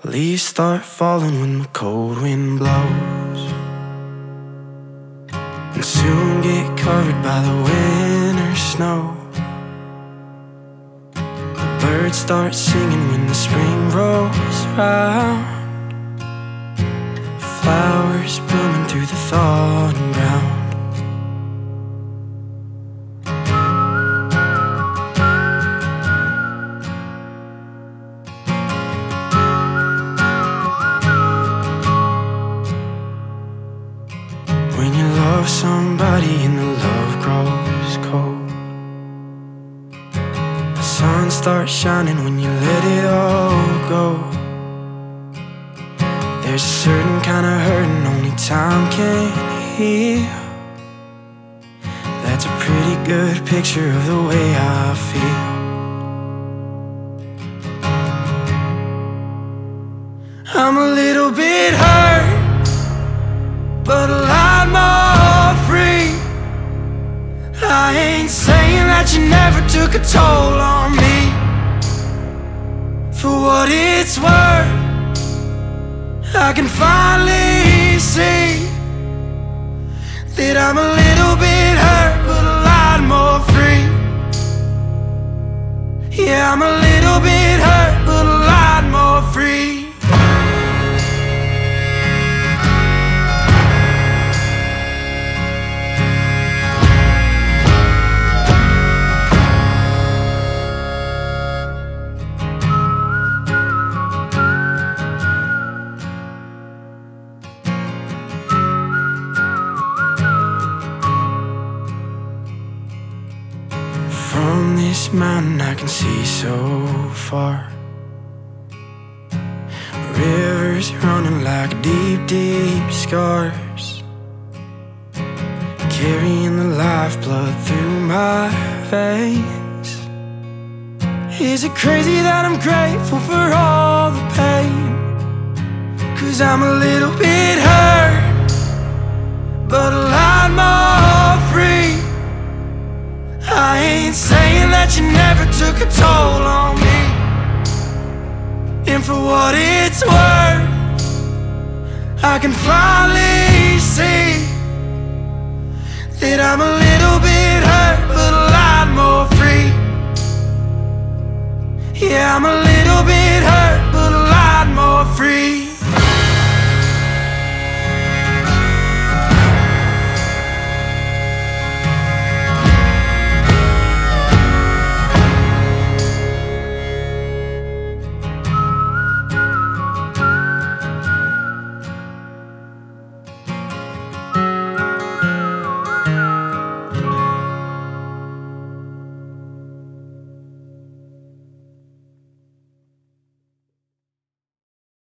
Leaves start falling when the cold wind blows, and soon get covered by the winter snow. The birds start singing when the spring rolls around, flowers blooming through the thawing ground. When you love somebody and the love grows cold, the sun starts shining when you let it all go. There's a certain kind of hurting only time can heal. That's a pretty good picture of the way I feel. I'm a little bit hurt, but a lot more free. I ain't saying that you never took a toll on me. For what it's worth, I can finally see that I'm a little bit hurt, but a lot more free. Yeah, I'm a little bit hurt, but a lot more free. From this mountain I can see so far, rivers running like deep, deep scars, carrying the lifeblood through my veins. Is it crazy that I'm grateful for all the pain? 'Cause I'm a little bit hurt, but a lot more free. I ain't saying that you never took a toll on me. And for what it's worth, I can finally see that I'm a little bit hurt, but a lot more free. Yeah, I'm a little bit hurt, but a lot more free.